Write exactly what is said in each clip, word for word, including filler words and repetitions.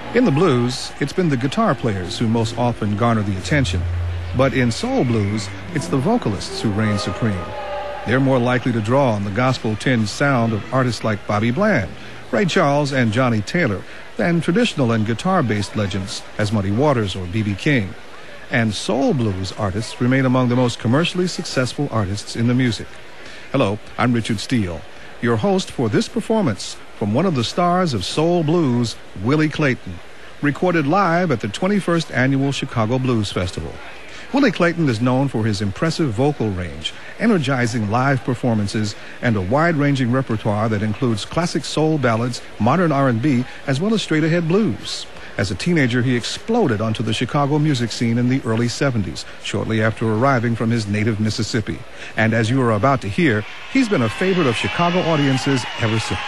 In the blues, it's been the guitar players who most often garner the attention. But in soul blues, it's the vocalists who reign supreme. They're more likely to draw on the gospel-tinged sound of artists like Bobby Bland, Ray Charles, and Johnny Taylor than traditional and guitar-based legends as Muddy Waters or B B King. And soul blues artists remain among the most commercially successful artists in the music. Hello, I'm Richard Steele, your host for this performance from one of the stars of soul blues, Willie Clayton, recorded live at the twenty-first Annual Chicago Blues Festival. Willie Clayton is known for his impressive vocal range, energizing live performances, and a wide-ranging repertoire that includes classic soul ballads, modern R and B, as well as straight-ahead blues. As a teenager, he exploded onto the Chicago music scene in the early seventies, shortly after arriving from his native Mississippi. And as you are about to hear, he's been a favorite of Chicago audiences ever since.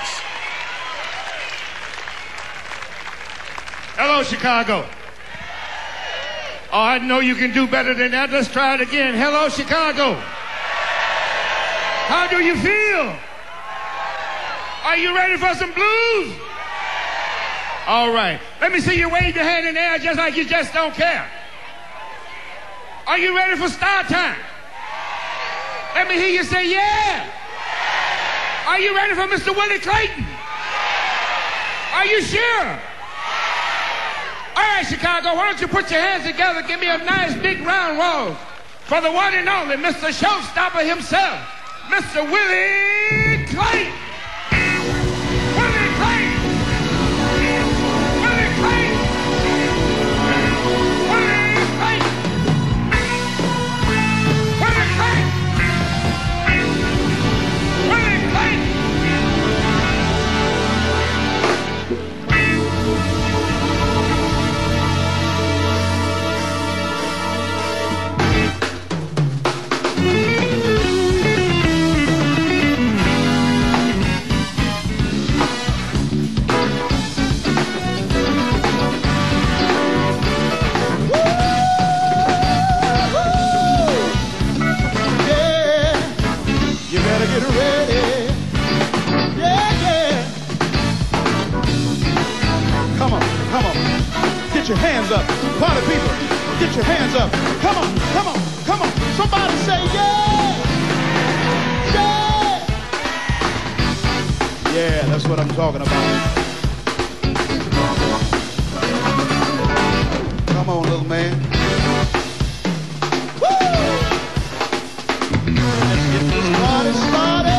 Hello, Chicago. Oh, I know you can do better than that. Let's try it again. Hello, Chicago. How do you feel? Are you ready for some blues? All right. Let me see you wave your hand in the air just like you just don't care. Are you ready for start time? Let me hear you say, yeah. Are you ready for Mister Willie Clayton? Are you sure? All right, Chicago, why don't you put your hands together, give me a nice big round roll for the one and only Mister Showstopper himself, Mister Willie Clayton. Willie Clayton. Willie Clayton. Willie Clayton. Willie Clayton. Willie Clayton. Get your hands up. Party people, get your hands up. Come on, come on, come on. Somebody say yeah. Yeah. Yeah, that's what I'm talking about. Come on, little man. Woo! Let's get this party started.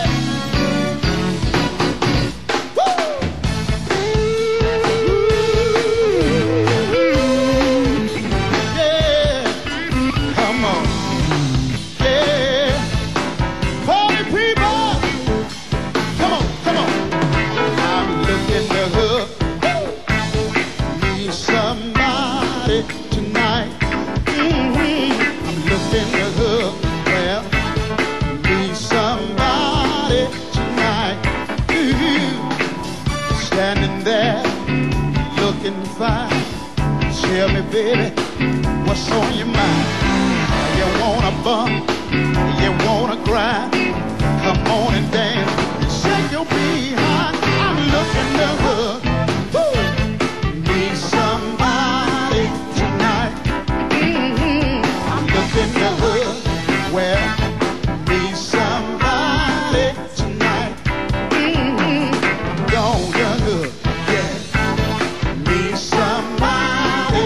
Tell me, baby, what's on your mind? You wanna bump, you wanna grind. Come on and dance, shake your behind. I'm looking to hook. Woo! Need somebody tonight. Mm-hmm. I'm looking to hook. Well, need somebody tonight. Mm-hmm. Don't you hook, yeah. Need somebody.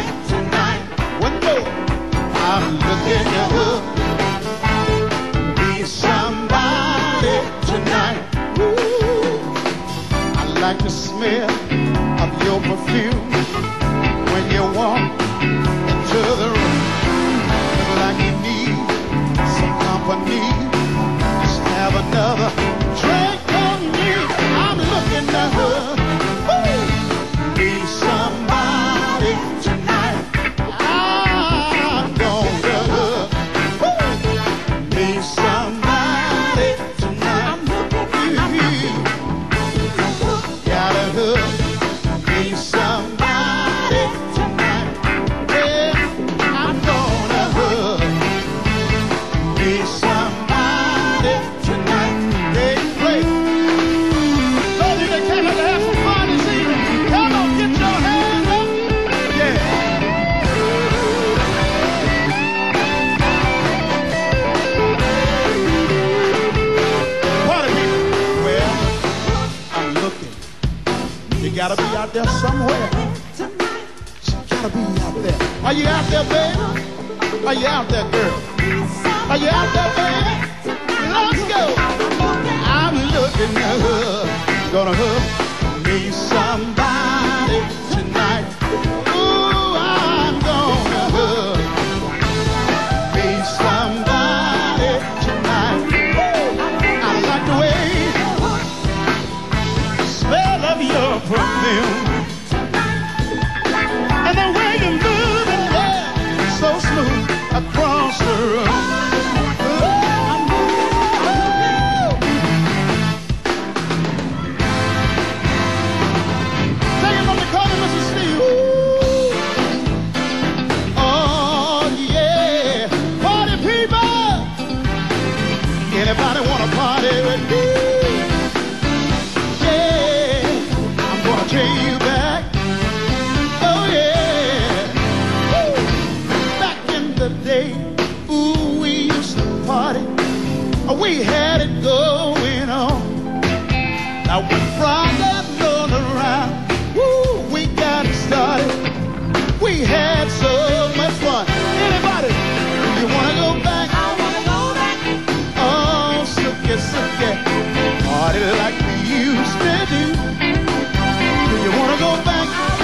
I'm looking to hook. Need somebody tonight. Ooh. I like the smell of your perfume when you walk into the room. It's like you need some company. Just have another drink on me. I'm looking to hook. Ooh. Need somebody tonight. Somebody tonight. gotta be out there somewhere. She gotta be out there. Are you out there, baby? Are you out there, girl? Are you out there, baby? Let's go. I'm looking good. Gonna hug me somebody tonight. Ooh, I'm gonna hug me somebody tonight. I like the way the smell of your perfume and the way you move and yeah, so smooth across the room. Anybody wanna party with me? Yeah, I'm gonna take you back. Oh yeah. Woo. Back in the day, ooh, we used to party. We had it going on. Now when Friday rolled around, woo, we got it started. We had so much fun. Anybody, you wanna go back? Party like we used to do. Do you wanna go back?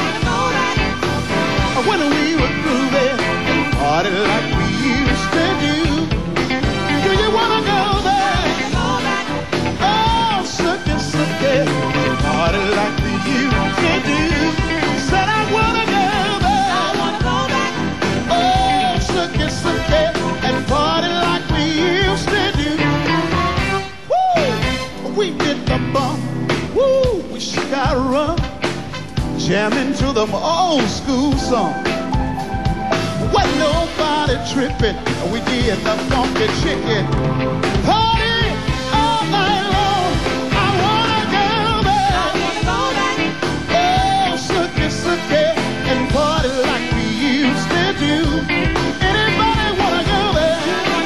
When we were grooving, party like we used to do. Do you wanna go back? Oh, suck it, suck it, party like we used to do. Said I wanna go back. Oh, suck it, suck it, and party like we used to do. We did the bump, woo, we got run, jamming to them old school songs. Wasn't nobody tripping, we did the funky chicken. Party all night long, I wanna go back. Oh, suck it, suck it, and party like we used to do. Anybody wanna go back?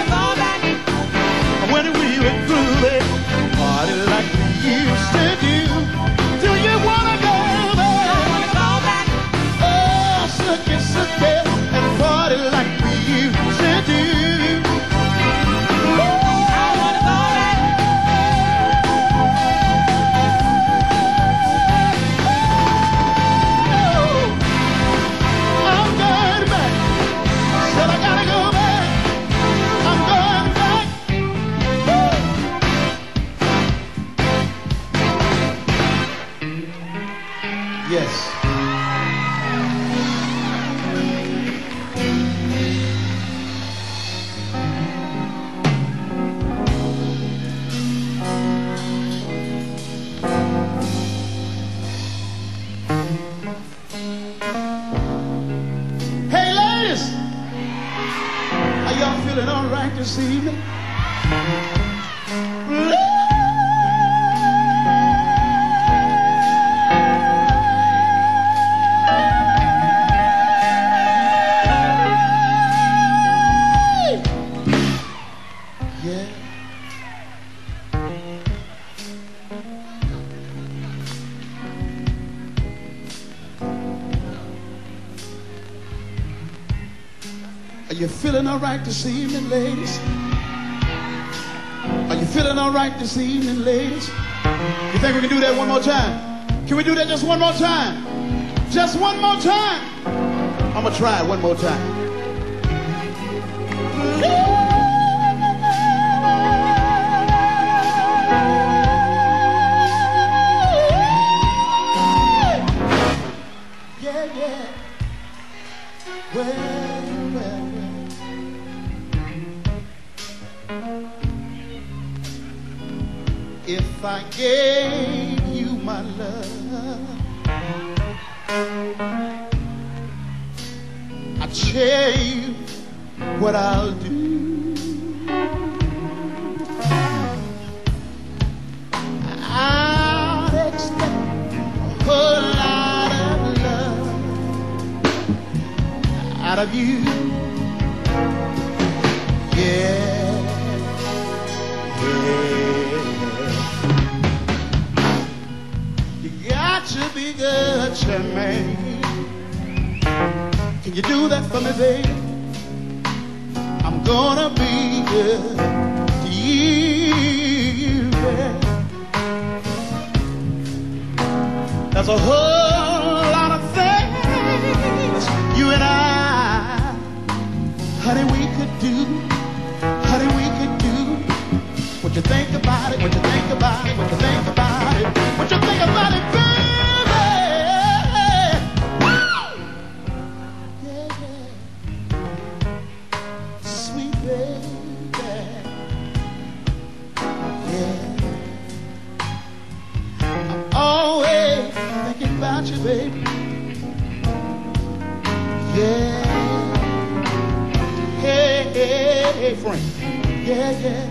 When we were grooving, party like we used to do. Do you wanna go back? Oh, suck it, suck it, and party like we used to do. I wanna go back. Oh, I'm going back. Said I gotta go back. I'm going back. Woo. Yes. Hey ladies, are y'all feeling all right this evening? Are you feeling all right this evening, ladies? Are you feeling all right this evening, ladies? You think we can do that one more time? Can we do that just one more time? Just one more time? I'm gonna try it one more time. Yeah, yeah. Well, well, well. If I gave you my love, I'd tell you what I'll do. I'd expect a whole lot of love out of you. Yeah, yeah. You got to be good to me. Can you do that for me, baby? I'm gonna be good to you, yeah. There's a whole lot of things you and I, honey, we could do, honey, we could do. What you think about it, what you think about it, what you think about it, what you think about it, baby? Yeah, yeah. Sweet baby. Yeah. I'm always thinking about you, baby. Yeah. Hey, hey, hey, friend. Yeah, yeah.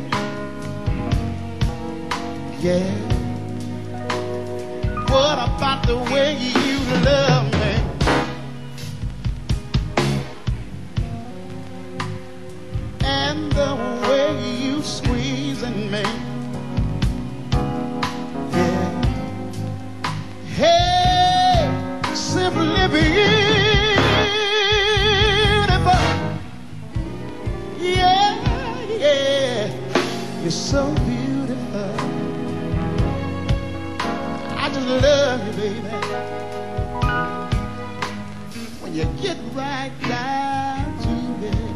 Yeah. What about the way you love me? And the way you squeezing me? Yeah. Hey, simply beautiful. Yeah, yeah. You're so beautiful. I just love you, baby. When you get right down to it.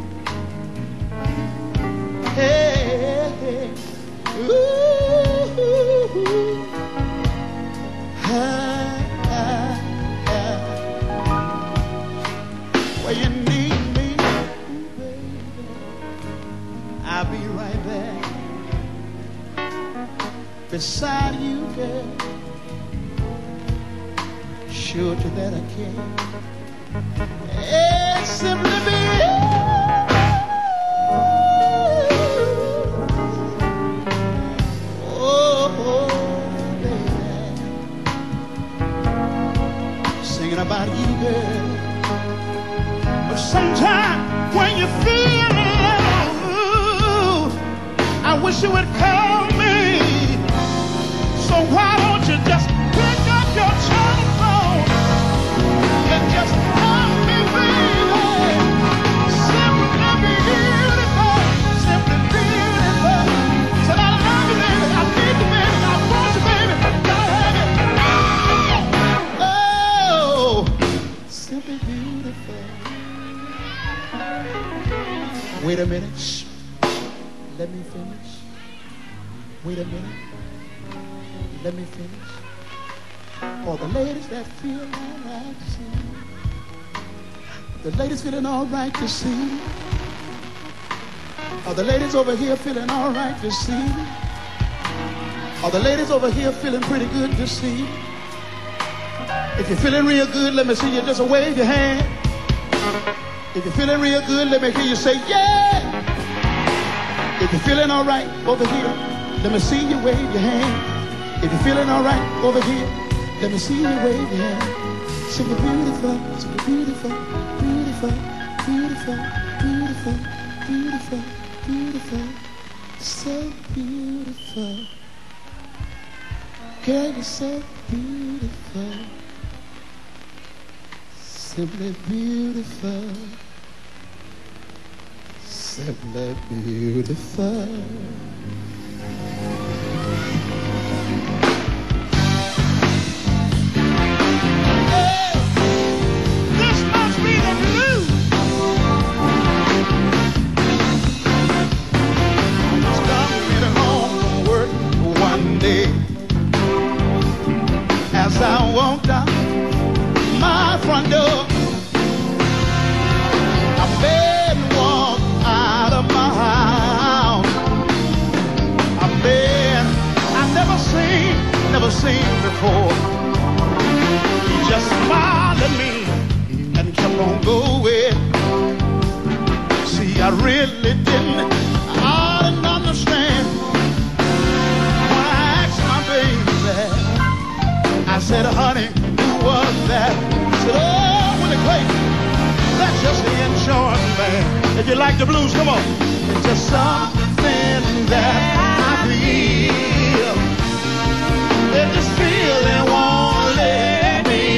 Hey, hey, ooh, ooh, ooh. Ah, ah, ah. Well, you need me, ooh, baby. I'll be right back beside you, girl. Sure to that I can. It's simply be oh, oh, baby. Singing about you, girl. But sometimes when you feel low, I wish you would call me. So why don't you just pick up your telephone and just call me, baby? Simply beautiful, simply beautiful. Said I love you, baby, I need you, baby, I want you, baby, gotta have you. Oh, simply beautiful. Wait a minute, shh. Let me finish. Wait a minute. Let me finish. For the ladies that feel all right to see, the ladies feeling all right to see, are the ladies over here feeling all right to see, are the ladies over here feeling pretty good to see? If you're feeling real good, let me see you just wave your hand. If you're feeling real good, let me hear you say yeah. If you're feeling all right over here, let me see you wave your hand. If you're feeling all right over here, let me see you wave your hand. Simply beautiful, simply beautiful, beautiful, beautiful, beautiful, beautiful, beautiful, so beautiful. Girl, you're so beautiful, simply beautiful, simply beautiful. As I walked out my front door, a man walked out of my house. A man I've never seen, never seen before. He just smiled at me and kept on going. See, I really didn't, I didn't understand. When I asked my baby, I said, honey, who was that? He said, oh, Willie Clayton. That's just the insurance man. If you like the blues, come on. It's just something that I feel. If this feeling won't let me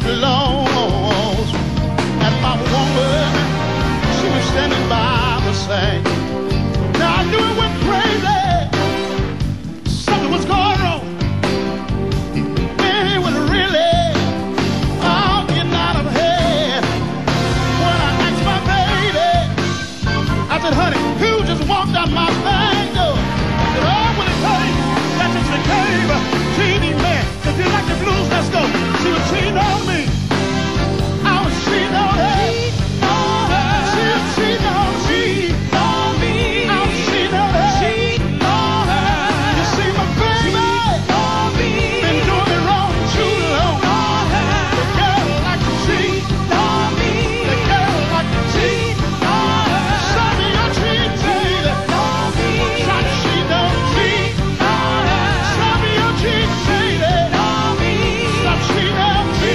lost. And my woman, she was standing by the side. Now I knew it went crazy. Something was going wrong. And it was really all getting out of hand. When I asked my baby, I said, honey, who just walked out my back door? I said, oh, when it came, that's just the cave. T V man, if you like the blues, let's go. She was cheating on me. I was cheating on her. She was cheating on me. I was cheating on her. You see, my baby been doing it wrong too long. The girl like to cheat. The girl like to cheat. Show me your cheat, baby. Try to cheat on me. Show me your cheat, baby. Stop cheating on me.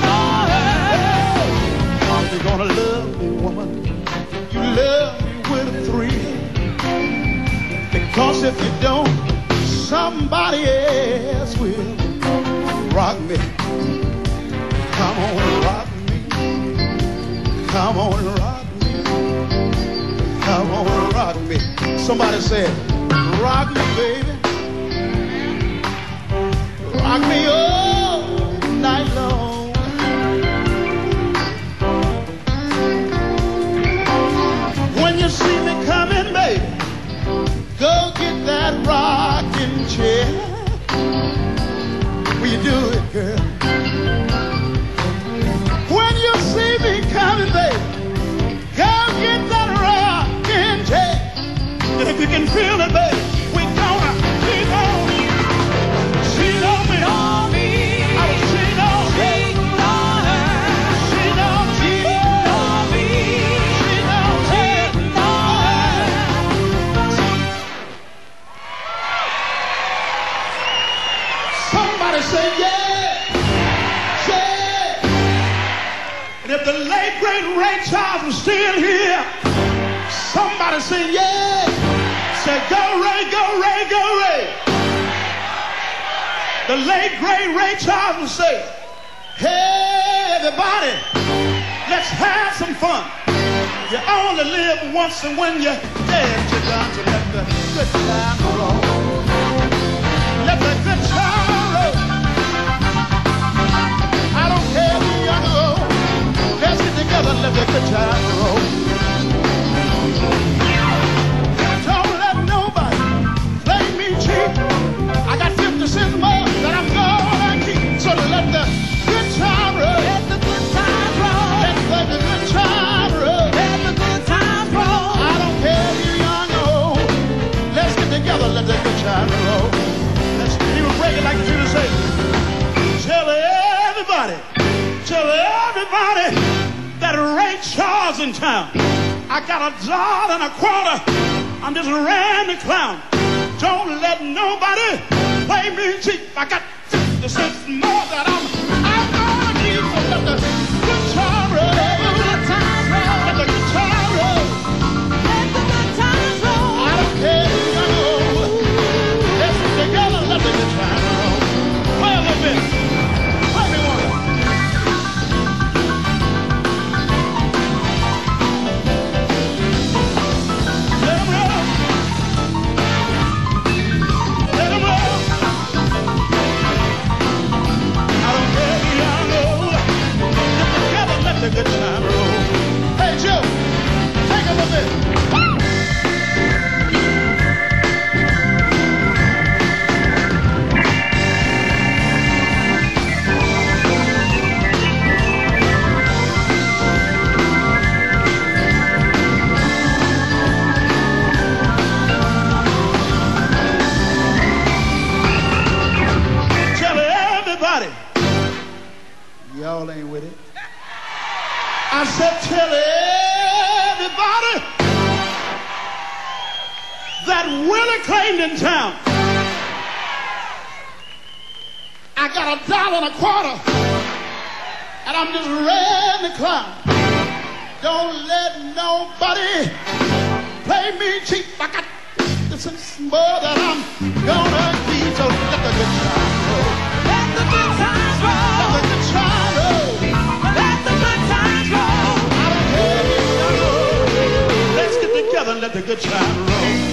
If you're gonna love me, woman, you love me with a thrill. Because if you don't, somebody else will rock me. Come on and rock me. Come on and rock me. Come on and rock me. Somebody said, rock me, baby. Rock me all night long. When you see me coming, baby, go get that rocking chair. Will you do it, girl? When you see me coming, baby, go get that rocking chair. And if you can feel it, baby, we gonna keep on. Cheat on me. I was cheating on her. Cheating on me. Cheating on her. Somebody say yeah, yeah. And if the late great Ray Charles was still here, somebody say yeah. Say go Ray, go Ray, go Ray. The late great Ray Charles would say, hey everybody, let's have some fun. You only live once, and when you're dead, you're done to let the good time roll. Let the good time roll. I don't care who young or old. Let's get together and let the good time roll. Don't let nobody play me cheap. I got fifty cents more that I'm gonna keep. So let the good time roll. Let the good time roll. Let the good time roll. Let the good time roll. I don't care who young or old. Let's get together, let the good time roll. Let's even break it like you do say. Tell everybody, tell everybody that Ray Charles in town. I got a dollar and a quarter. I'm just a Randy clown. Don't let nobody play me cheap. I got fifty cents more that I'm I'm gonna keep. So let the good time roll. Let the good time roll. Let the good time roll. Let the good time roll. I don't care who you know. Let's get together. Let the good time roll. Play a little bit. Play me one. Let 'em roll. Let 'em roll. I don't care who you know. Get together. Let the good time roll. Hey Joe, take a little bit. Tell everybody, y'all ain't with it. I said tell everybody that Willie claimed in town. I got a dollar and a quarter, and I'm just ready to clown. Don't let nobody play me cheap. I got this is more that I'm gonna keep. So let the good time roll. Let the good time roll. Let the good time roll. let the good time roll.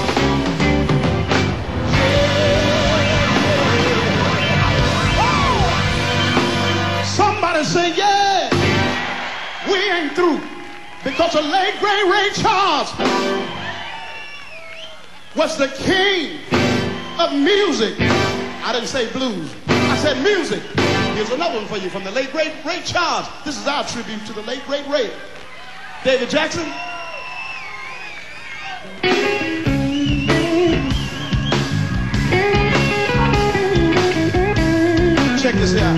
Somebody say, yeah, we ain't through. Because the late great Ray Charles was the king of music. I didn't say blues. I said music. Here's another one for you from the late great Ray Charles. This is our tribute to the late great Ray. David Jackson. Check this out.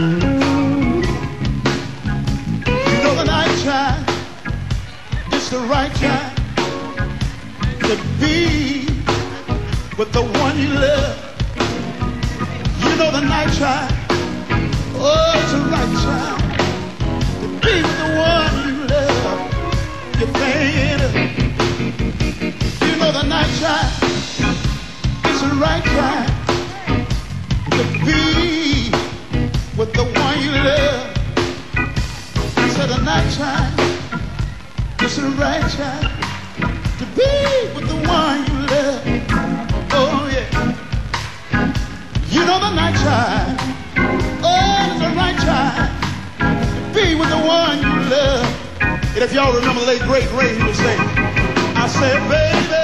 You know the night time, it's the right time to be with the one you love. You know the night time, oh, it's the right time to be with the one you love. You're playing it. You know the night time, it's the right time to be with the one you love. I said the night time, it's the right time to be with the one you love. Oh yeah. You know the night time, oh, it's the right time to be with the one you love. And if y'all remember the late great Ray, he would say, I said, baby,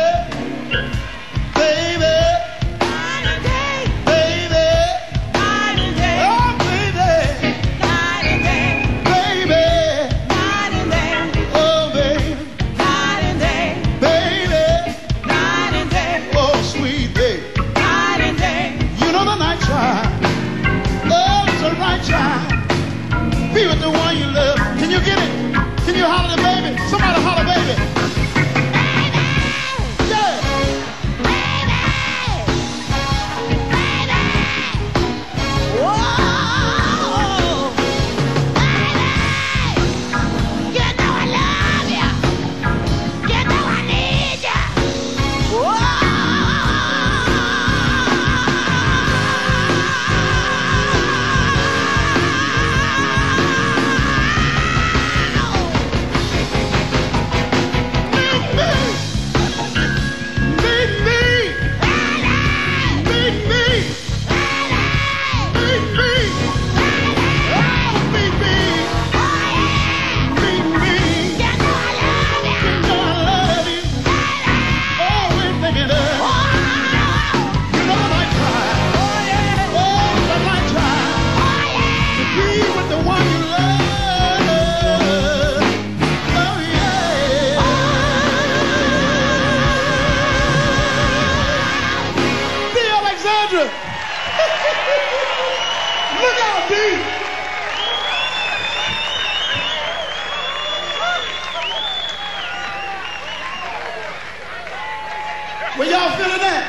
baby, Night and day, baby, night and day, oh baby, night and day, baby, night and day, oh baby, night and day, baby, night and day, oh sweet baby. night and day. You know the night time, oh it's the right time. Be with the one you love. Can you get it? Can you holler, baby? Somebody holler, baby. Yeah. Look out, D. Well, y'all feeling that?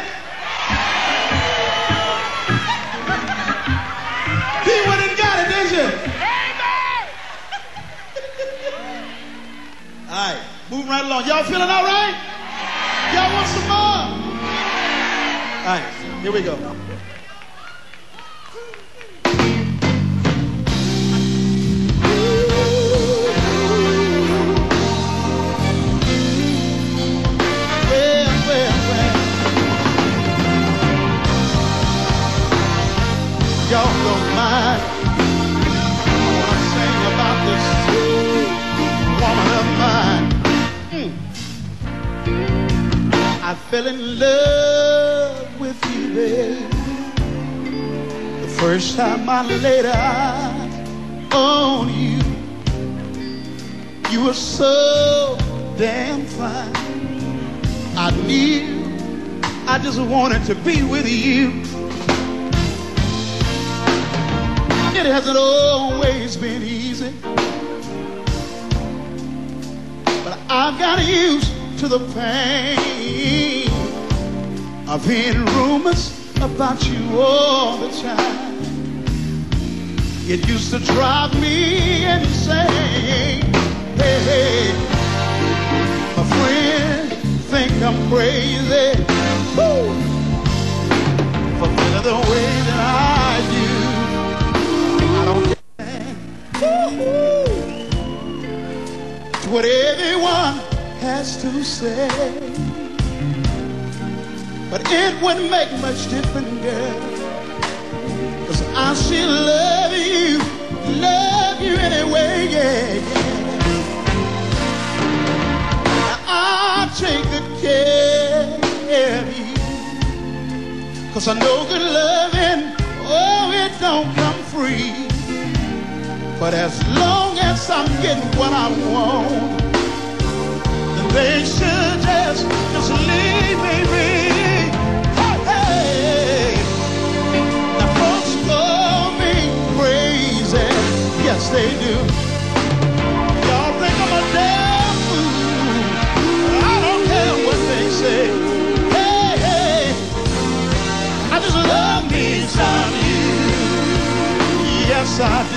He went and got it, didn't you? All right, moving right along. Y'all feeling all right? Y'all want some more? All right, here we go. Y'all don't mind when I sing about this woman of mine. Mm. I fell in love with you, babe, the first time I laid eyes on you. You were so damn fine. I knew I just wanted to be with you. It hasn't always been easy, but I've got used to the pain of hearing rumors about you all the time. It used to drive me insane. Hey, hey, my friends think I'm crazy. Woo! For feeling the way that I do. I don't care what everyone has to say. but it wouldn't make much difference, girl. Cause I still love you, love you anyway, yeah, yeah. Now I'll take good care of you. Cause I know good loving, oh, it don't come free. But as long as I'm getting what I want, then they should just, just leave me be. Hey, hey. Now folks call me crazy, yes they do. Y'all think I'm a damn fool, I don't care what they say. Hey, hey, I just love me some you, yes I do.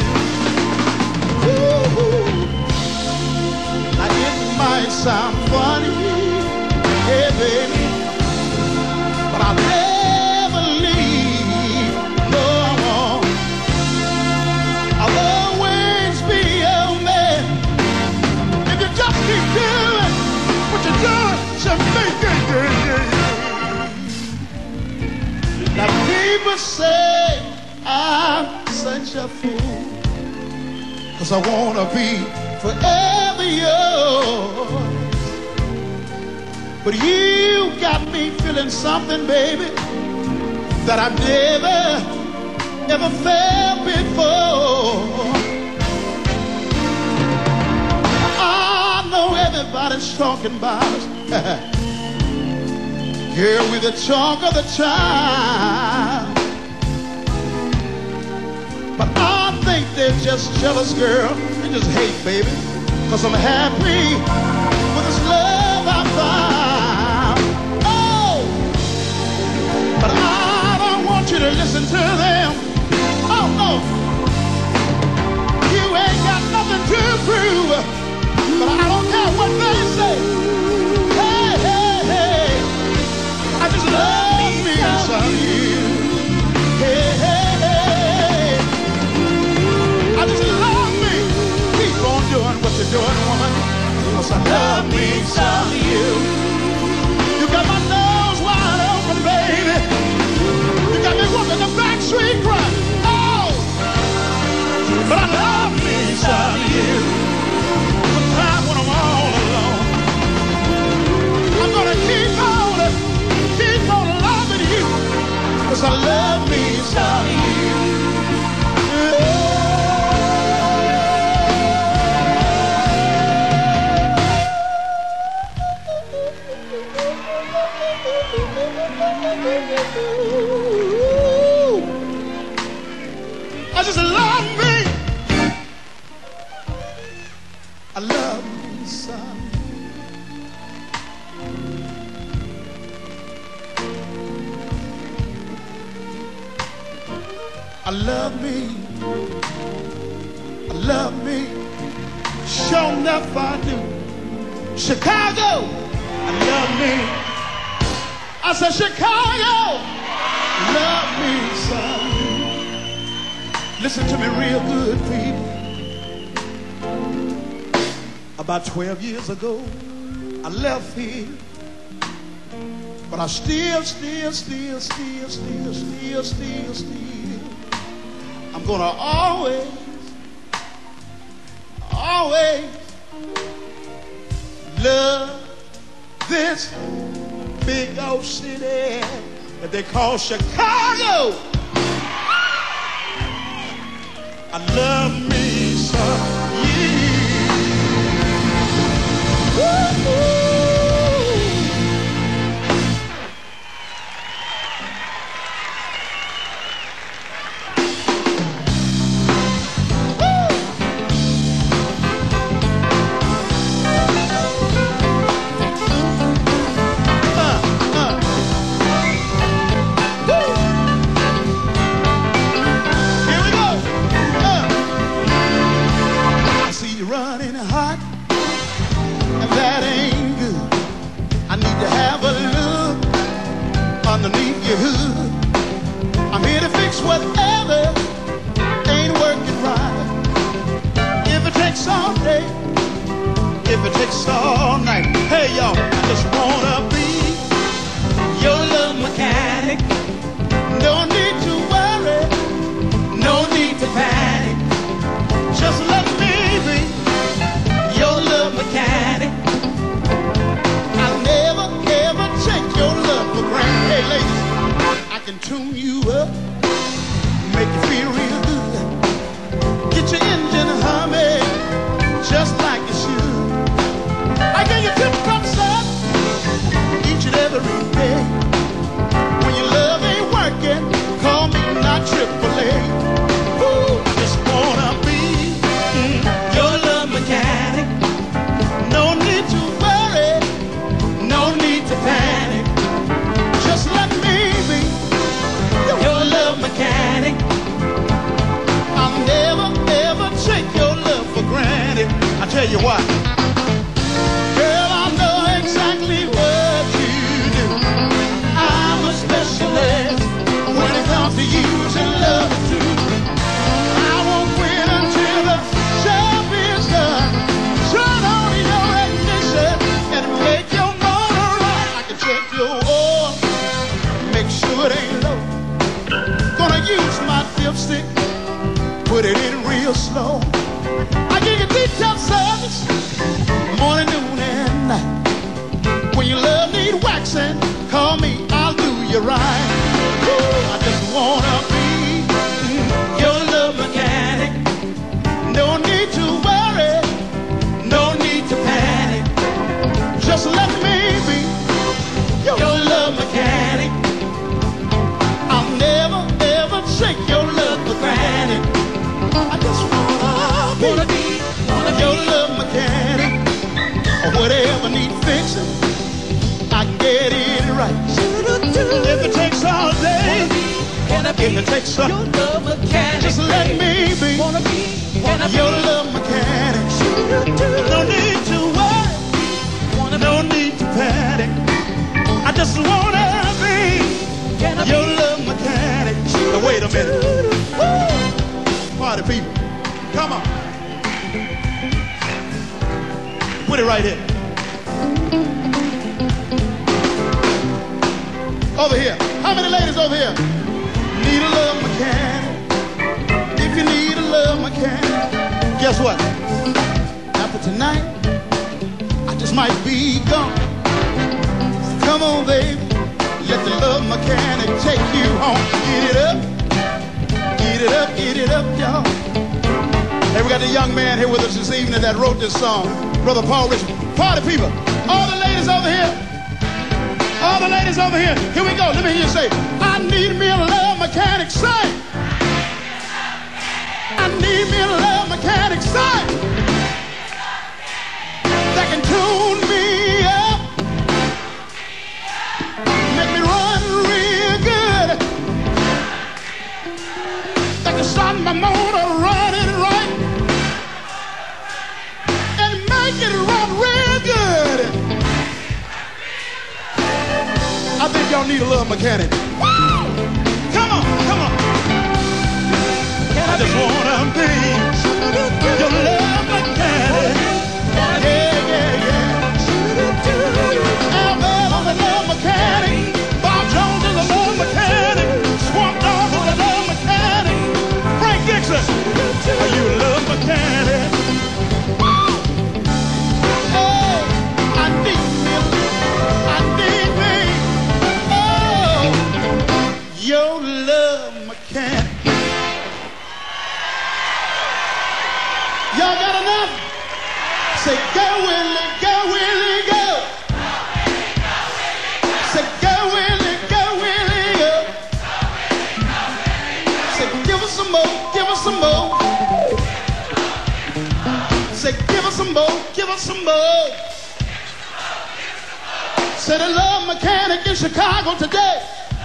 Now it might sound funny, yeah, baby, but I'll never leave, no, I won't. I'll always be your man. If you just keep doing what you're doing, so make it good. Now people say I'm such a fool, cause I wanna be forever yours. But you got me feeling something, baby, that I've never, never felt before. I know everybody's talking about us. Girl, we're the talk of the town. But I think they're just jealous, girl. They just hate, baby. Cause I'm happy with this love I found. Oh! But I don't want you to listen to them. Oh, no. You ain't got nothing to prove. But I don't care what they say. Hey, hey, hey. I just love me some you. Hey, hey, hey. I just love me. Keep on doing what you're doing, woman. Cause I love me some you. You got my nose wide open, baby. You got me walking the back street run. Oh! But I love me some you. Sometimes when I'm all alone, I'm gonna keep on, keep on loving you. Cause I love me some you. I just love me. I love me some. I love me. I love me. Sure enough I do. Chicago, I love me. I said Chicago, love me some. Listen to me real good, people. About twelve years ago, I left here. But I still, still, still, still, still, still, still, still. I'm gonna always, always love this big old city that they call Chicago. I love me some you. Woo-hoo. Underneath your hood, I'm here to fix whatever ain't working right. If it takes all day, if it takes all night, hey y'all, I just wanna be your love. you up, make you feel real good. Get your engine humming just like you should. I give you tip drops up each and every day. When your love ain't working, call me not triple A. Ooh, I just wanna be mm, your love mechanic. No need to worry, no need to panic. Just let me be your, your love mechanic. I'll never, ever take your love for granted. I tell you what, girl, I know exactly what you do. I'm a specialist when it comes to using love too. I won't quit until the job is done. Turn on your ignition and make your motor run. I can check your oil, make sure it ain't low. Gonna use my dipstick, put it in real slow. I give you detailed service, morning, noon, and night. When your love need waxing, call me, I'll do you right. Ooh, I just wanna be mm, your love mechanic. No need to worry, no need to panic. Just let me be your, your love mechanic. I'll never, ever take your love for granted. I just wanna be, wanna be, wanna be your love mechanic. Or whatever need fixing, I can get it right. If it takes all day, if it takes all, just let me be your love mechanic. No need to worry, no need to panic. I just wanna be your love mechanic. Now wait a minute. Woo! Party people, come on. Put it right here. Over here. How many ladies over here need a love mechanic? If you need a love mechanic, guess what? After tonight, I just might be gone. Come on, baby. Let the love mechanic take you home. Get it up. Get it up, get it up, y'all. Hey, we got the young man here with us this evening that wrote this song, Brother Paul Richard. Party people, all the ladies over here, all the ladies over here, here we go. Let me hear you say, I need me a love mechanic, say. I need me a love mechanic, say. That can tune me up, make me run real good, that can start my motor running right, and make it run real good. I think y'all need a love mechanic. Woo! Come on, come on. I just wanna be your love mechanic. Yeah, yeah, yeah. Alabama, the love mechanic. Bob Jones is a love mechanic. Swamp Dogg is a love mechanic. Frank Dixon, are you a love mechanic? Oh, I need me, I need me. Oh, your love mechanic. Y'all got enough? Say, go Willie, go Willie, go. Say, go Willie, go Willie, go. Say, give us some more, give us some more. Say, give us some more, give us some more. Say, the love mechanic in Chicago today.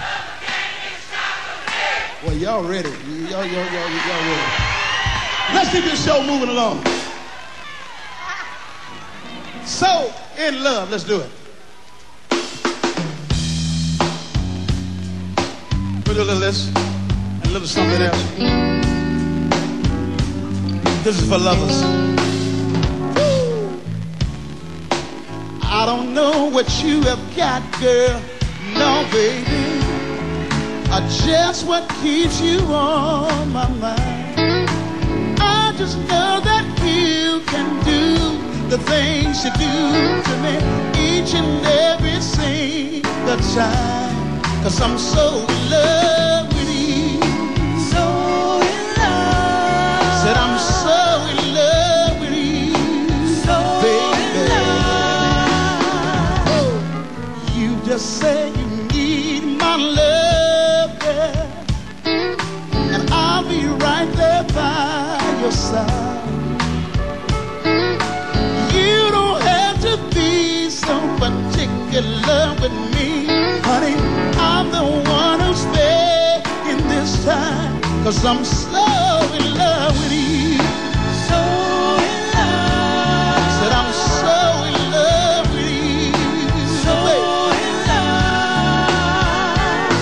Well, y'all ready. Y'all, y'all, y'all, y'all ready. Let's keep this show moving along. So, in love, let's do it. We'll do a little this and a little something else. This is for lovers. I don't know what you have got, girl, no, baby. Or just what keeps you on my mind. I just know that you can do the things you do to me each and every single time. Cause I'm so in love with side. You don't have to be so particular with me, honey. I'm the one who's spending this time, 'cause I'm so in love with you. So in love. I said I'm so in love with you. So in love.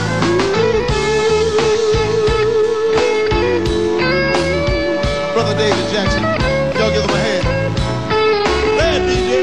Brother David Jackson, y'all give him a hand. Hey, D J.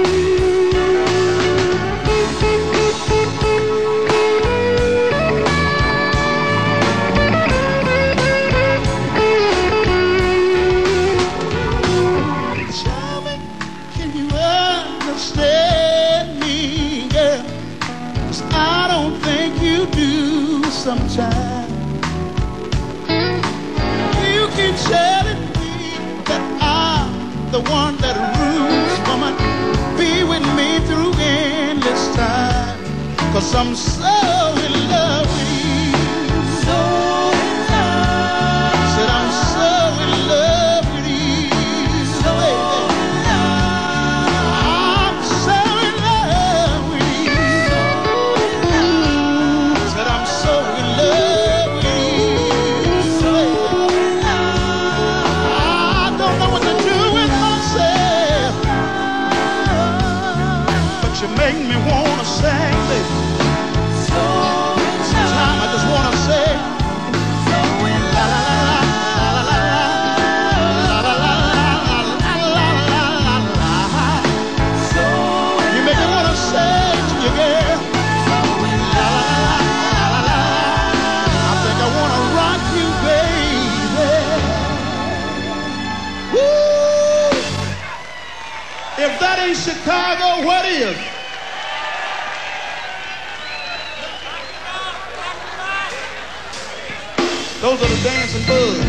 Tell me, can you understand me, girl? 'Cause I don't think you do sometimes. You keep telling me that I'm the one that rules, woman. Be with me through endless time, 'cause I'm so in love with you. So in love. I said I'm so in love with you. So in love. I'm so in love with you. So in love. I said I'm so in love with you. So in love. I don't know what to do with myself, but you make me wanna sing, baby. Sometimes I just wanna say, la la la la la la la la la la la la. You make me wanna say to you, girl, la la la la. I think I wanna rock you, baby. Woo! If that ain't Chicago, what is? Those are the dancing bugs.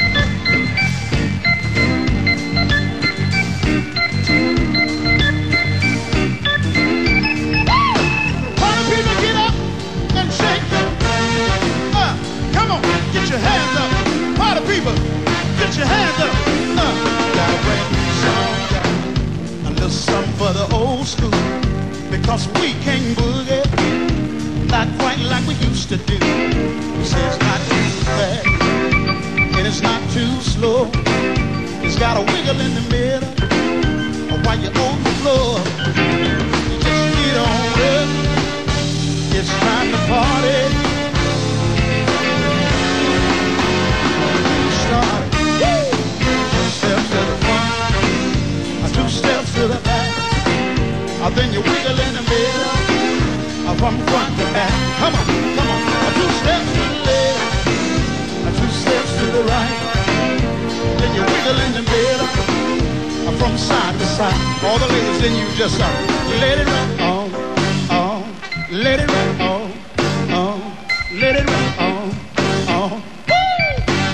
Party people, get up and shake them. Uh, come on, get your hands up. Party people, get your hands up. Uh, gotta bring some, a little something for the old school, because we can't boogie, not quite like we used to do. Say it's not too fast and it's not too slow. It's got a wiggle in the middle while you're on the floor. You just get on up. It's time to party. Start. Two steps to the front, two steps to the back. Then you wiggle in the middle, from front to back. Come on, come on. Two steps to the left, two steps to the right. Then you wiggle in the middle, from side to side. All the ladies, then you just uh, let it run on, on, let it run on, on, let it run on, on. Woo!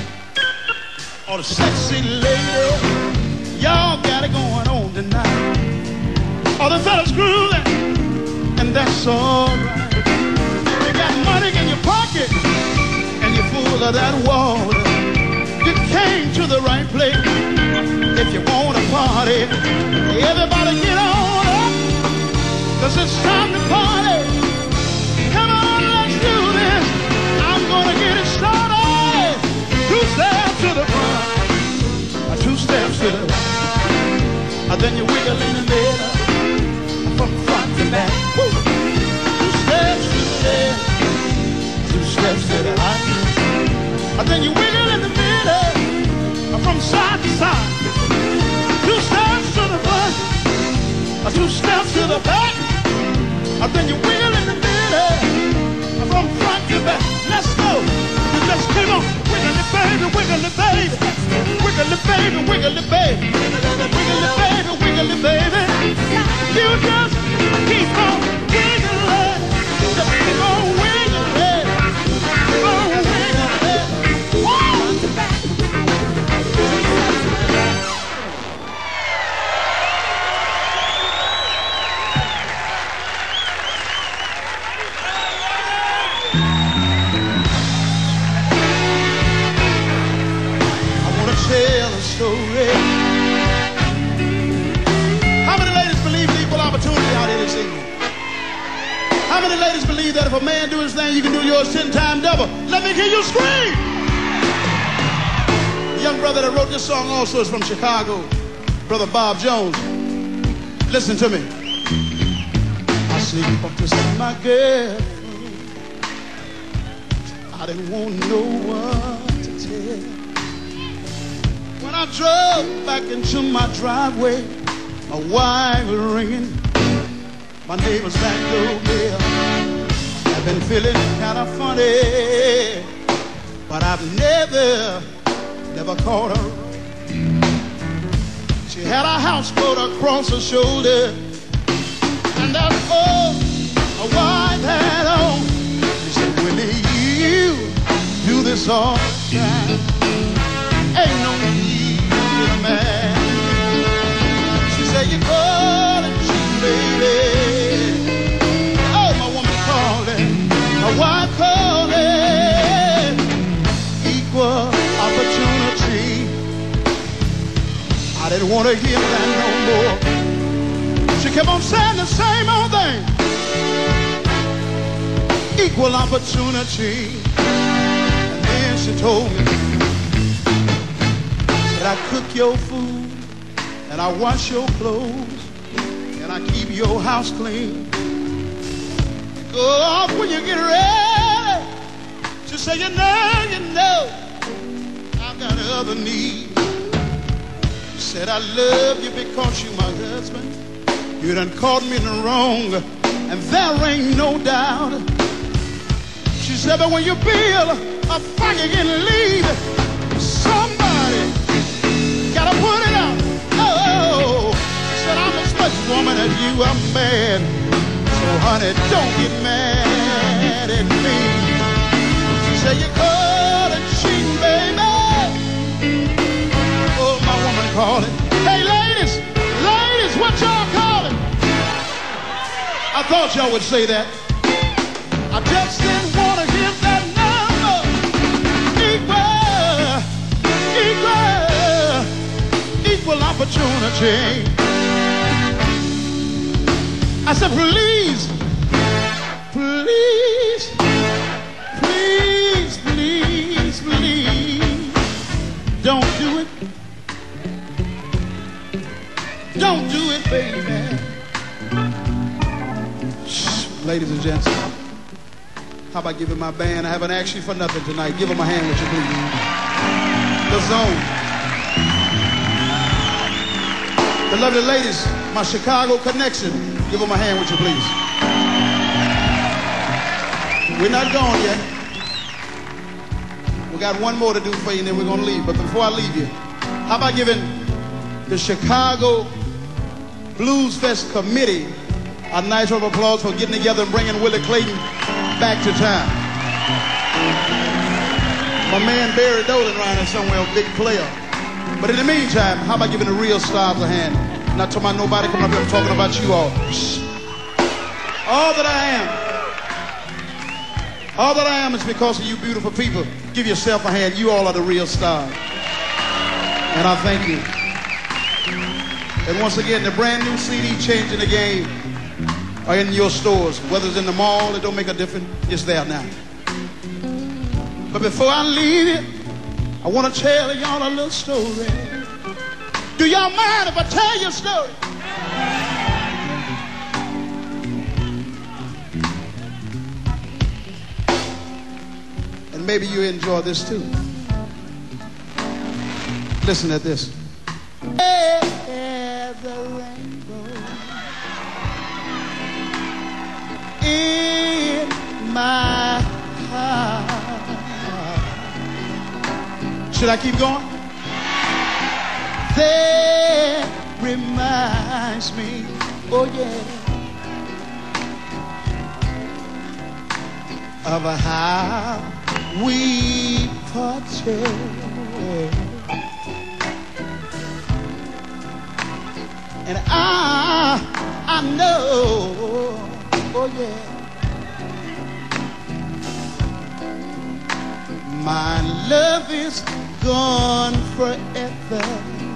All the sexy ladies, y'all got it going on tonight. All the fellas grooving, and that's all right. You got money in your pocket, and you're full of that water. You came to the right place if you want to party. Everybody get on up, 'cause it's time to party. Come on, let's do this. I'm gonna get it started. Two steps to the front, two steps to the right. Then you wiggle in the middle, from front to back. Woo. Two steps to the left, two steps to the right. Then you wiggle in the middle, from side to side. Two steps to the front, two steps to the back. Then you wiggle in the middle, from front to back. Let's go. You just came on. Wiggle it, baby, wiggle it, baby. Wiggle it, baby, wiggle it, baby. Wiggle it, baby, wiggle it, baby. You just keep on wiggling. Just keep on wiggling. Keep on wiggling. Woo! I wanna tell a story story. How many ladies believe in equal opportunity out here this evening? How many ladies believe that if a man do his thing, you can do yours ten times double? Let me hear you scream. The young brother that wrote this song also is from Chicago, Brother Bob Jones. Listen to me. I sleep up to see my girl. I didn't want no one to tell. When I drove back into my driveway, my wife was ringing my neighbor's back door bell. I've been feeling kind of funny, but I've never, never caught her. She had a houseboat across her shoulder, and that's all my wife had on. She said, Willie, you do this all the time. Ain't no need to be mad. She said, you call it cheap, baby. Oh, my woman called it, my wife called it equal opportunity. I didn't want to hear that no more. She kept on saying the same old thing. Equal opportunity. And then she told me that I cook your food, and I wash your clothes, and I keep your house clean. Go off when you get ready. She said, you know, you know, I've got other needs. She said, I love you because you're my husband. You done caught me in the wrong, and there ain't no doubt. She said, but when you build a fire, you can leave. Somebody gotta put it out. Oh, she said, I'm as much woman as you are man. So honey, don't get mad at me. She said, you call it cheating, baby. Oh, my woman called it. Hey, ladies, ladies, what y'all call it? I thought y'all would say that. I just didn't want to hear that number. Equal, equal, equal opportunity. I said, please, please, please, please, please, don't do it. Don't do it, baby. Shh, ladies and gents. How about giving my band? I haven't asked you for nothing tonight. Give them a hand, would you please? The Zone. The lovely ladies, my Chicago connection. Give them a hand, would you please? We're not gone yet. We got one more to do for you, and then we're going to leave. But before I leave you, how about giving the Chicago Blues Fest Committee a nice round of applause for getting together and bringing Willie Clayton back to town. My man Barry Dolan around here somewhere, a big player. But in the meantime, how about giving the real stars a hand? Not talking about nobody coming up here, I'm talking about you all. Shh. All that I am, all that I am is because of you beautiful people. Give yourself a hand. You all are the real stars. And I thank you. And once again, the brand new C D, Changing the Game, are in your stores. Whether it's in the mall, it don't make a difference. It's there now. But before I leave it, I want to tell y'all a little story. Do y'all mind if I tell you a story? And maybe you enjoy this too. Listen to this. There's a rainbow in my heart. Should I keep going? That reminds me, oh yeah, of how we parted. And I, I know, oh yeah, my love is gone forever.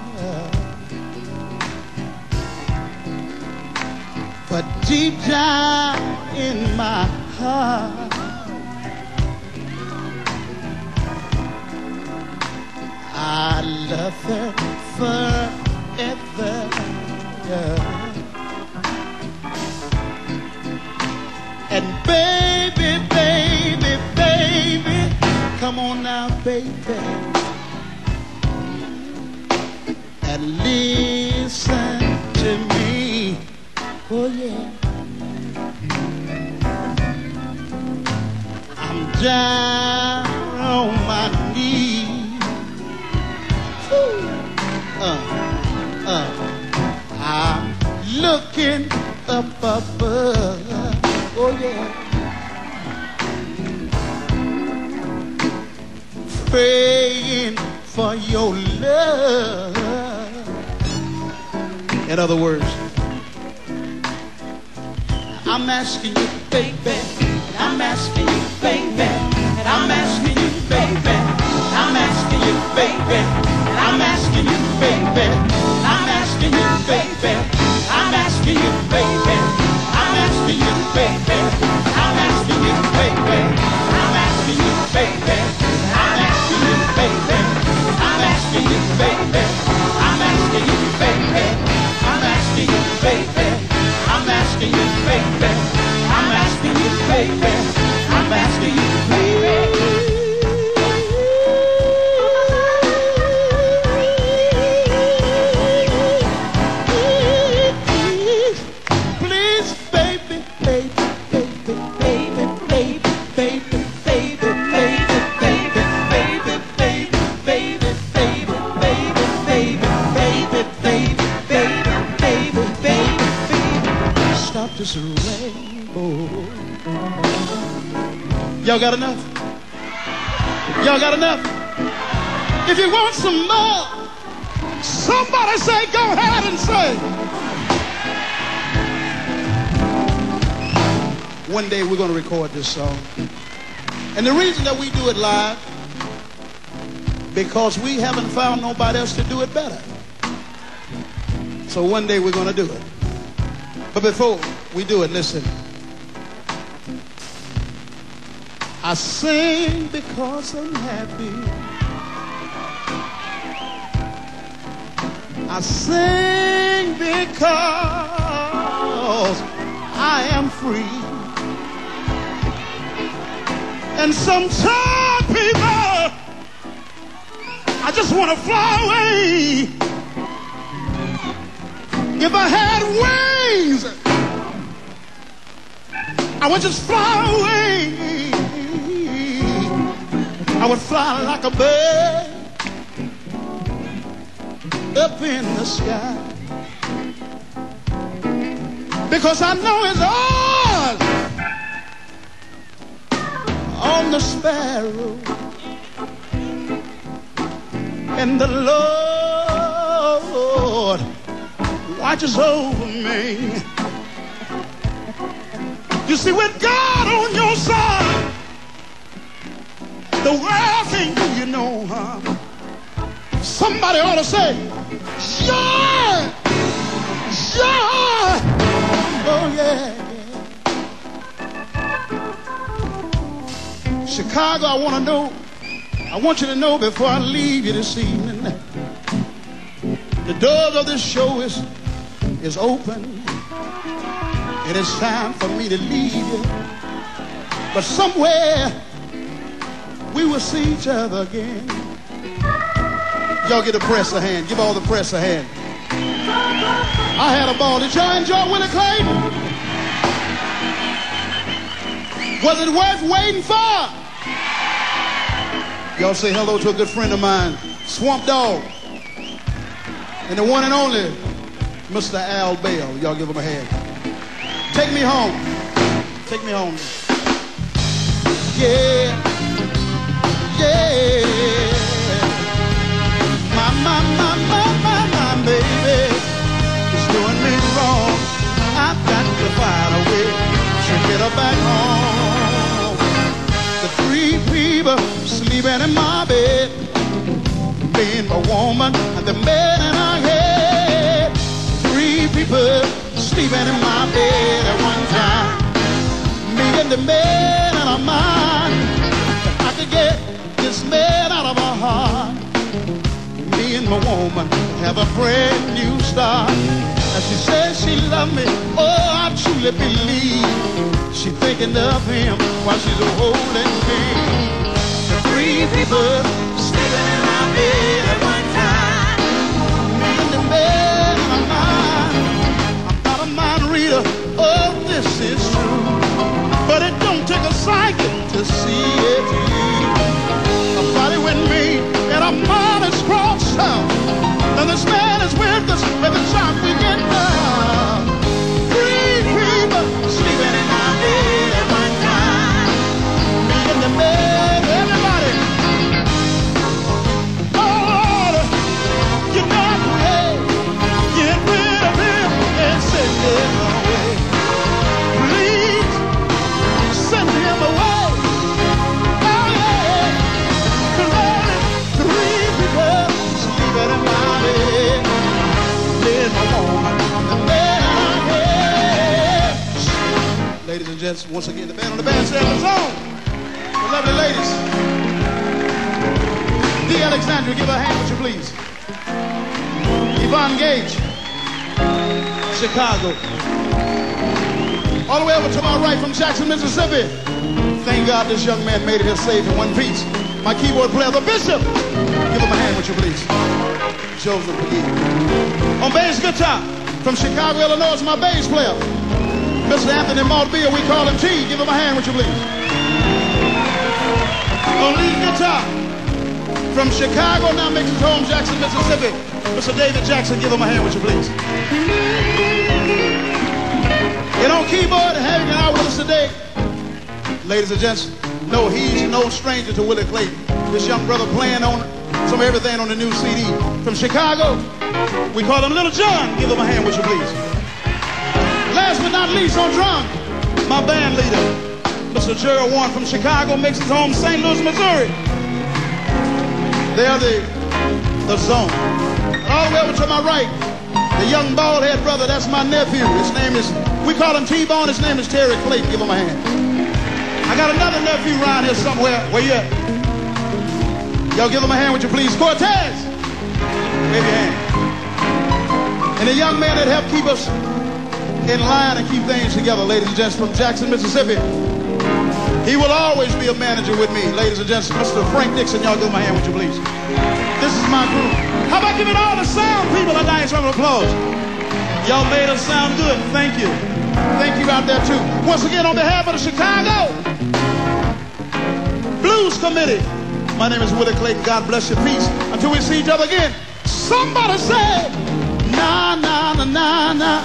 But deep down in my heart, I love her forever. And baby, baby, baby, come on now, baby, and listen to me. Oh yeah, I'm down on my knees. Ooh. Uh, uh, I'm looking up above. Oh yeah, praying for your love. In other words, I'm asking you, baby, I'm asking you, baby, and I'm asking you, baby, I'm asking you, baby, and I'm asking you, baby, I'm asking you, baby, I'm asking you, baby, I'm asking you, baby, I'm asking you, baby, I'm asking you, baby, I'm asking you, baby, I'm asking you, baby, I'm asking you, baby, I'm asking you, baby, I'm asking you, baby, I'm asking you, baby, I'm asking you, baby. Please, baby, baby, baby, baby, baby, baby, baby, baby, baby, baby, baby, baby, baby, baby, baby, baby, baby, baby, baby. Stop this rainbow. Y'all got enough? Y'all got enough? If you want some more, somebody say, go ahead and say. One day we're going to record this song. And the reason that we do it live, because we haven't found nobody else to do it better. So one day we're going to do it. But before we do it, listen. I sing because I'm happy. I sing because I am free. And sometimes, people, I just want to fly away. If I had wings, I would just fly away. I would fly like a bird up in the sky, because I know it's ours on the sparrow, and the Lord watches over me. You see, with God on your side, the world can't do you no harm. Somebody ought to say, yeah, yeah, oh yeah, yeah. Chicago, I want to know, I want you to know before I leave you this evening, the doors of this show is, is open, and it's time for me to leave you. But somewhere we will see each other again. Y'all get the press a hand. Give all the press a hand. I had a ball. Did y'all enjoy Willie Clayton? Was it worth waiting for? Y'all say hello to a good friend of mine, Swamp Dog, and the one and only Mister Al Bell. Y'all give him a hand. Take me home. Take me home. Yeah. Yeah. My, my, my, my, my, my baby is doing me wrong. I've got to find a way to get her back home. The three people sleeping in my bed, and my woman and the man in our head. Three people sleeping in my bed at one time. Me and the man in our mind. If I could get this man out of our heart, me and my woman have a brand new start. And she says she loves me, oh, I truly believe she thinking of him while she's holding me. The three people sleeping in my bed at one time. Me and the man in my mind. I'm not a mind reader, oh, this is true. But it don't take a psychic to see it through. A body with me and a mind is crossed out. And this man is with us every time we get down. Three people sleeping in my bed at one time. Me and the man, everybody. Oh Lord, you got away. Get rid of him and send him away. Please send him away. Oh yeah. Three people sleeping in my bed. There's my woman, the man I had. Ladies and gents, once again, the band on the bandstand is on. The lovely ladies. D. Alexandria, give her a hand, would you please? Yvonne Gage, Chicago. All the way over to my right from Jackson, Mississippi. Thank God this young man made it here safe in one piece. My keyboard player, the Bishop. Give him a hand, would you please? Joseph McGee. On bass guitar, from Chicago, Illinois, is my bass player, Mister Anthony Maltbia, we call him T. Give him a hand, would you please? On lead guitar, from Chicago, now makes his home, Jackson, Mississippi, Mister David Jackson. Give him a hand, would you please? And on keyboard, having it out with us today, ladies and gents, no, he's no stranger to Willie Clayton. This young brother playing on some of everything on the new C D. From Chicago, we call him Little John. Give him a hand, would you please? Last but not least, on drum, my band leader, Mister Gerald Warren from Chicago, makes his home Saint Louis, Missouri. They are the, the zone. And all the way over to my right, the young bald-head brother, that's my nephew. His name is, we call him T-Bone, his name is Terry Clayton. Give him a hand. I got another nephew around here somewhere. Where you at? Y'all give him a hand, would you please? Cortez! Wave your hand. And a young man that helped keep us in line and keep things together, ladies and gents, from Jackson, Mississippi. He will always be a manager with me, ladies and gents. Mister Frank Dixon, y'all give him a hand, would you please? This is my group. How about giving all the sound people a nice round of applause? Y'all made us sound good. Thank you. Thank you out there, too. Once again, on behalf of the Chicago Blues Committee, my name is Willie Clayton. God bless you. Peace. Until we see each other again, somebody say, na, na, na, na, na.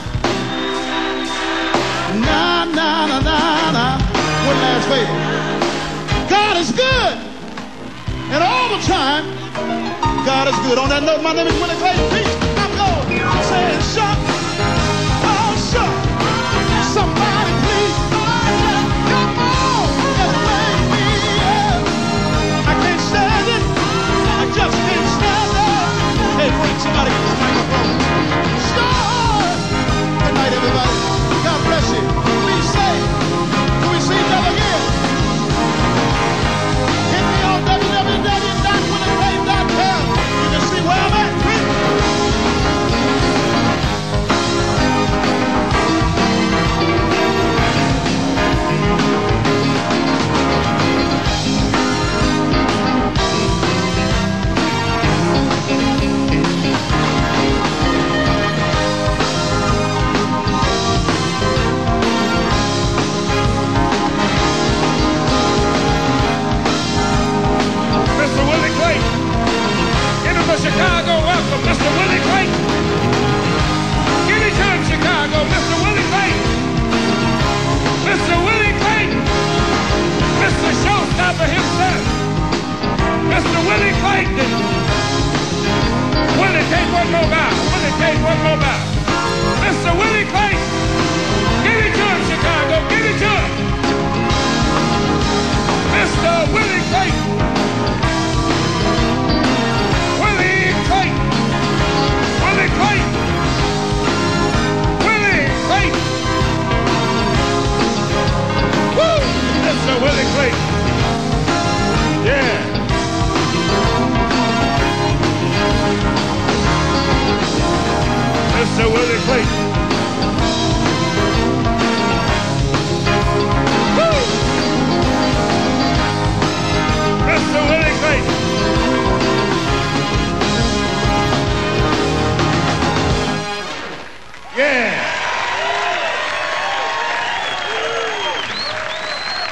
Na, na, na, na, na. One last favor. God is good. And all the time, God is good. On that note, my name is Willie Clayton. Peace. I'm going. Say, shut. Oh, shut. Somebody please. Come on. And wake me up. I can't stand it. I just can't stand it. Hey, Frank, somebody get this microphone. Start. Good night, everybody. God bless you. Be safe. Till we see each other again. Hit me on w w w dot willie clayton dot com. You can see where I'm at. Yeah.